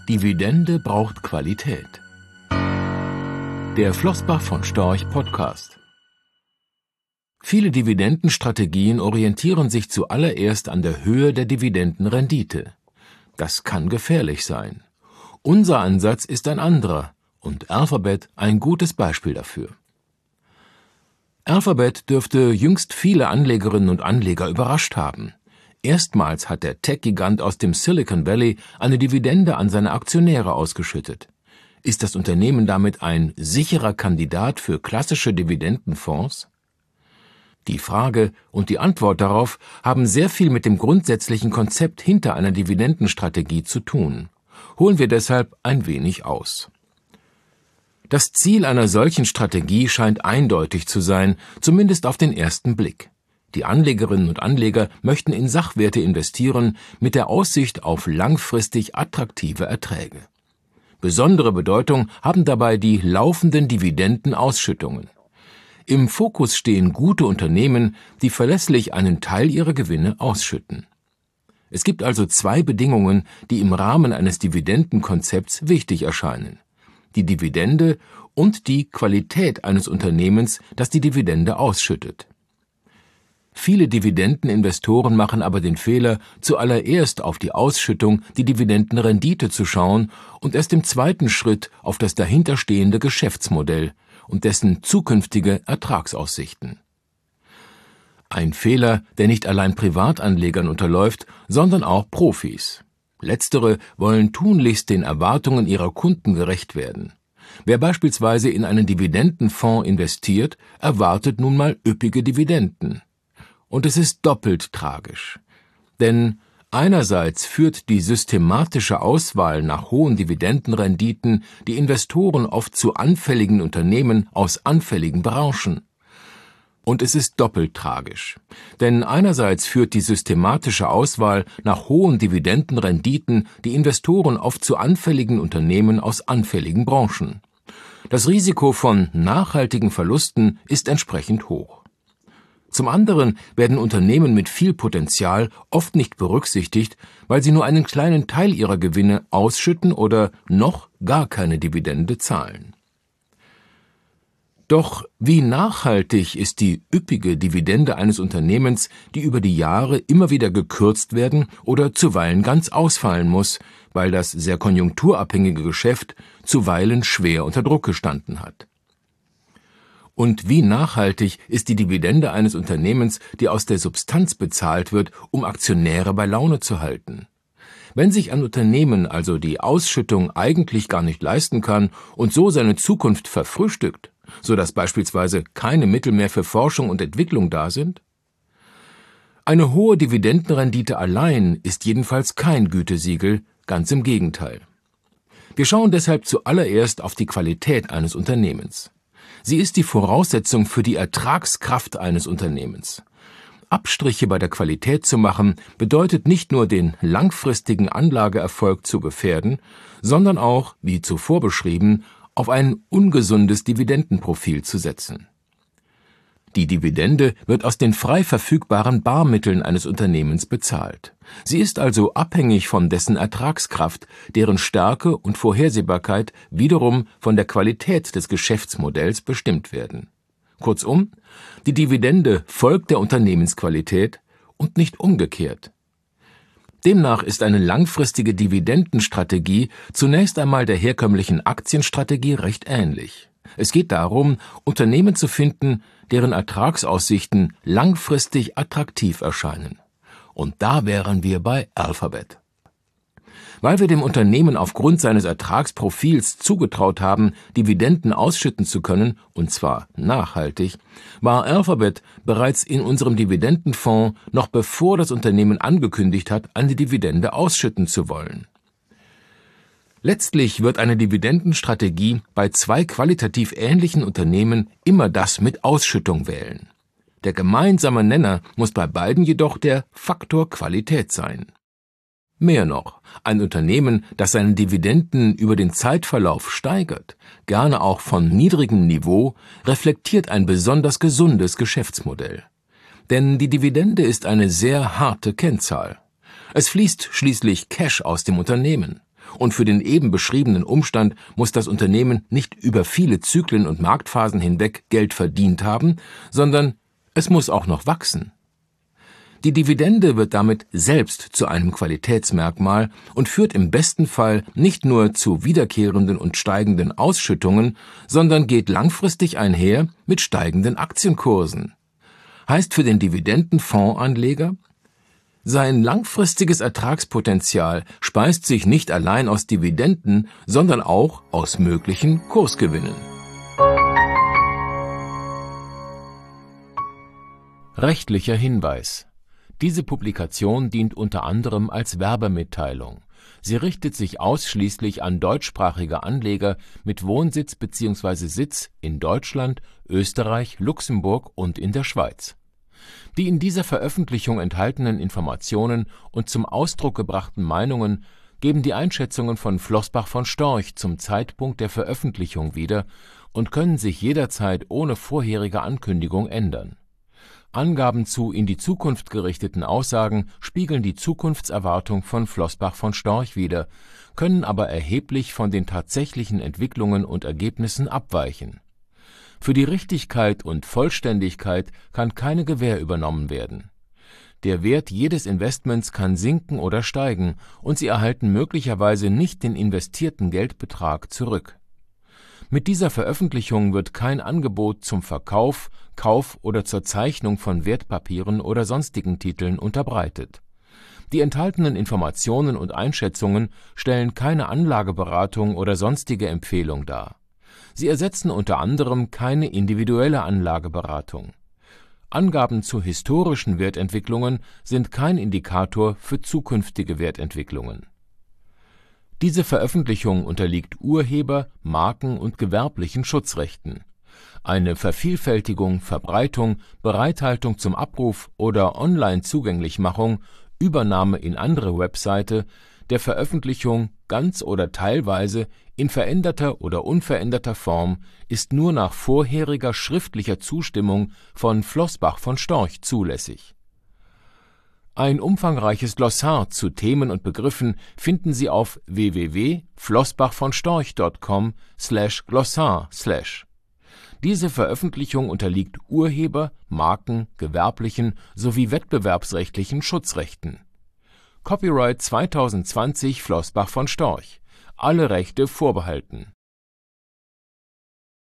Dividende braucht Qualität. Der Flossbach von Storch Podcast. Viele Dividendenstrategien orientieren sich zuallererst an der Höhe der Dividendenrendite. Das kann gefährlich sein. Unser Ansatz ist ein anderer und Alphabet ein gutes Beispiel dafür. Alphabet dürfte jüngst viele Anlegerinnen und Anleger überrascht haben. Erstmals hat der Tech-Gigant aus dem Silicon Valley eine Dividende an seine Aktionäre ausgeschüttet. Ist das Unternehmen damit ein sicherer Kandidat für klassische Dividendenfonds? Die Frage und die Antwort darauf haben sehr viel mit dem grundsätzlichen Konzept hinter einer Dividendenstrategie zu tun. Holen wir deshalb ein wenig aus. Das Ziel einer solchen Strategie scheint eindeutig zu sein, zumindest auf den ersten Blick. Die Anlegerinnen und Anleger möchten in Sachwerte investieren mit der Aussicht auf langfristig attraktive Erträge. Besondere Bedeutung haben dabei die laufenden Dividendenausschüttungen. Im Fokus stehen gute Unternehmen, die verlässlich einen Teil ihrer Gewinne ausschütten. Es gibt also zwei Bedingungen, die im Rahmen eines Dividendenkonzepts wichtig erscheinen: die Dividende und die Qualität eines Unternehmens, das die Dividende ausschüttet. Viele Dividendeninvestoren machen aber den Fehler, zuallererst auf die Ausschüttung, die Dividendenrendite zu schauen und erst im zweiten Schritt auf das dahinterstehende Geschäftsmodell und dessen zukünftige Ertragsaussichten. Ein Fehler, der nicht allein Privatanlegern unterläuft, sondern auch Profis. Letztere wollen tunlichst den Erwartungen ihrer Kunden gerecht werden. Wer beispielsweise in einen Dividendenfonds investiert, erwartet nun mal üppige Dividenden. Und es ist doppelt tragisch. Denn einerseits führt die systematische Auswahl nach hohen Dividendenrenditen die Investoren oft zu anfälligen Unternehmen aus anfälligen Branchen. Und es ist doppelt tragisch. Denn einerseits führt die systematische Auswahl nach hohen Dividendenrenditen die Investoren oft zu anfälligen Unternehmen aus anfälligen Branchen. Das Risiko von nachhaltigen Verlusten ist entsprechend hoch. Zum anderen werden Unternehmen mit viel Potenzial oft nicht berücksichtigt, weil sie nur einen kleinen Teil ihrer Gewinne ausschütten oder noch gar keine Dividende zahlen. Doch wie nachhaltig ist die üppige Dividende eines Unternehmens, die über die Jahre immer wieder gekürzt werden oder zuweilen ganz ausfallen muss, weil das sehr konjunkturabhängige Geschäft zuweilen schwer unter Druck gestanden hat? Und wie nachhaltig ist die Dividende eines Unternehmens, die aus der Substanz bezahlt wird, um Aktionäre bei Laune zu halten? Wenn sich ein Unternehmen also die Ausschüttung eigentlich gar nicht leisten kann und so seine Zukunft verfrühstückt, sodass beispielsweise keine Mittel mehr für Forschung und Entwicklung da sind? Eine hohe Dividendenrendite allein ist jedenfalls kein Gütesiegel, ganz im Gegenteil. Wir schauen deshalb zuallererst auf die Qualität eines Unternehmens. Sie ist die Voraussetzung für die Ertragskraft eines Unternehmens. Abstriche bei der Qualität zu machen, bedeutet nicht nur den langfristigen Anlageerfolg zu gefährden, sondern auch, wie zuvor beschrieben, auf ein ungesundes Dividendenprofil zu setzen. Die Dividende wird aus den frei verfügbaren Barmitteln eines Unternehmens bezahlt. Sie ist also abhängig von dessen Ertragskraft, deren Stärke und Vorhersehbarkeit wiederum von der Qualität des Geschäftsmodells bestimmt werden. Kurzum, die Dividende folgt der Unternehmensqualität und nicht umgekehrt. Demnach ist eine langfristige Dividendenstrategie zunächst einmal der herkömmlichen Aktienstrategie recht ähnlich. Es geht darum, Unternehmen zu finden, deren Ertragsaussichten langfristig attraktiv erscheinen. Und da wären wir bei Alphabet. Weil wir dem Unternehmen aufgrund seines Ertragsprofils zugetraut haben, Dividenden ausschütten zu können, und zwar nachhaltig, war Alphabet bereits in unserem Dividendenfonds, noch bevor das Unternehmen angekündigt hat, eine Dividende ausschütten zu wollen. Letztlich wird eine Dividendenstrategie bei zwei qualitativ ähnlichen Unternehmen immer das mit Ausschüttung wählen. Der gemeinsame Nenner muss bei beiden jedoch der Faktor Qualität sein. Mehr noch, ein Unternehmen, das seine Dividenden über den Zeitverlauf steigert, gerne auch von niedrigem Niveau, reflektiert ein besonders gesundes Geschäftsmodell. Denn die Dividende ist eine sehr harte Kennzahl. Es fließt schließlich Cash aus dem Unternehmen. Und für den eben beschriebenen Umstand muss das Unternehmen nicht über viele Zyklen und Marktphasen hinweg Geld verdient haben, sondern es muss auch noch wachsen. Die Dividende wird damit selbst zu einem Qualitätsmerkmal und führt im besten Fall nicht nur zu wiederkehrenden und steigenden Ausschüttungen, sondern geht langfristig einher mit steigenden Aktienkursen. Heißt für den Dividendenfondsanleger, sein langfristiges Ertragspotenzial speist sich nicht allein aus Dividenden, sondern auch aus möglichen Kursgewinnen. Rechtlicher Hinweis: Diese Publikation dient unter anderem als Werbemitteilung. Sie richtet sich ausschließlich an deutschsprachige Anleger mit Wohnsitz bzw. Sitz in Deutschland, Österreich, Luxemburg und in der Schweiz. Die in dieser Veröffentlichung enthaltenen Informationen und zum Ausdruck gebrachten Meinungen geben die Einschätzungen von Flossbach von Storch zum Zeitpunkt der Veröffentlichung wieder und können sich jederzeit ohne vorherige Ankündigung ändern. Angaben zu in die Zukunft gerichteten Aussagen spiegeln die Zukunftserwartung von Flossbach von Storch wider, können aber erheblich von den tatsächlichen Entwicklungen und Ergebnissen abweichen. Für die Richtigkeit und Vollständigkeit kann keine Gewähr übernommen werden. Der Wert jedes Investments kann sinken oder steigen, und Sie erhalten möglicherweise nicht den investierten Geldbetrag zurück. Mit dieser Veröffentlichung wird kein Angebot zum Verkauf, Kauf oder zur Zeichnung von Wertpapieren oder sonstigen Titeln unterbreitet. Die enthaltenen Informationen und Einschätzungen stellen keine Anlageberatung oder sonstige Empfehlung dar. Sie ersetzen unter anderem keine individuelle Anlageberatung. Angaben zu historischen Wertentwicklungen sind kein Indikator für zukünftige Wertentwicklungen. Diese Veröffentlichung unterliegt Urheber-, Marken- und gewerblichen Schutzrechten. Eine Vervielfältigung, Verbreitung, Bereithaltung zum Abruf oder Online-Zugänglichmachung, Übernahme in andere Webseite der Veröffentlichung ganz oder teilweise in veränderter oder unveränderter Form ist nur nach vorheriger schriftlicher Zustimmung von Flossbach von Storch zulässig. Ein umfangreiches Glossar zu Themen und Begriffen finden Sie auf www.flossbachvonstorch.com/Glossar/. Diese Veröffentlichung unterliegt Urheber-, Marken-, gewerblichen sowie wettbewerbsrechtlichen Schutzrechten. Copyright 2020 Flossbach von Storch. Alle Rechte vorbehalten